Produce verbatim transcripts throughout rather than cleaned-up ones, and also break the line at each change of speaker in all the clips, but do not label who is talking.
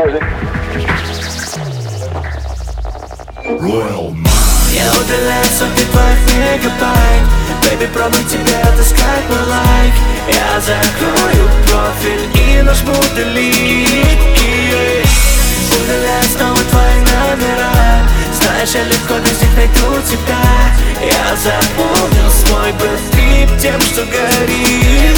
Music.
Я удаляю сотни твоих мегабайт. Baby, пробуй тебе отыскать мой лайк. Я закрою профиль и нажму delete. Удаляю снова твои номера. Знаешь, я легко без них найду тебя. Я запомнил свой бэт-трип тем, что горит.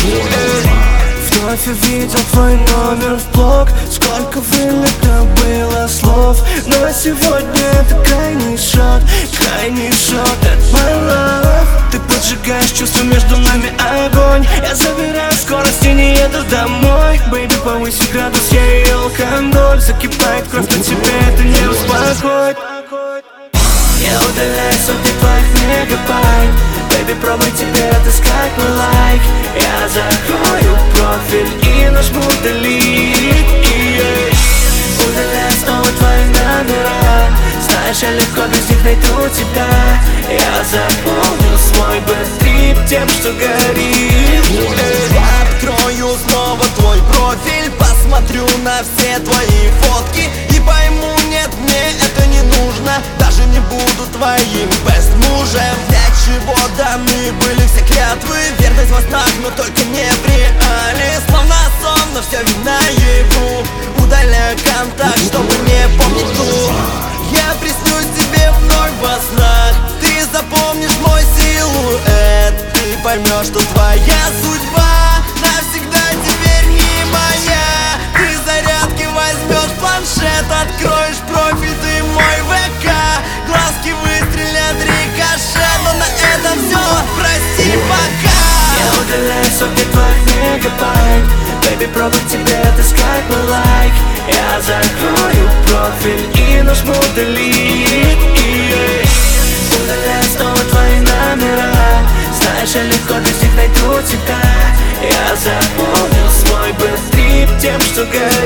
Вновь увидел твой номер в блог. Сколько вылито было слов, но сегодня это крайний шот. Крайний шот, это my love. Ты поджигаешь чувства, между нами огонь. Я забираю скорость и не еду домой. Бэйби, повыси градус, я и алкоголь. Закипает кровь, но тебе это не успокоит. Я удаляю сотни твоих мегабайт. Baby, пробуй тебе отыскать мой лайк. Я закрою профиль и нажму delete. Удаляю снова твои номера. Знаешь, я легко без них найду тебя. Я запомнил свой бэт-трип тем, что горит.
Открою снова твой профиль, посмотрю на все твои фотки и пойму, нет, мне это не нужно. Даже не буду твоим бест-мужем. Для чего даны были все клятвы? Верность во снах, но только не в реале. Словно сон, но все ведь наяву. Удаляю контакт, чтобы не помнить ту. Я приснюсь тебе вновь во снах. Ты запомнишь мой силуэт. Ты поймешь, что твоя судьба навсегда теперь не моя. Ты зарядки возьмешь планшет, откроешь профиль, ты мой ВК. Глазки выстрелят рикошет, но на этом все, прости, пока.
Я удаляю сотни твоих мегабайт. Baby, пробуй тебе отыскать мой лайк. Я закрою профиль и нажму delete. Удаляю снова твои номера. Знаешь, я легко без них найду тебя. Я запомнил свой бэт-трип тем, что горит.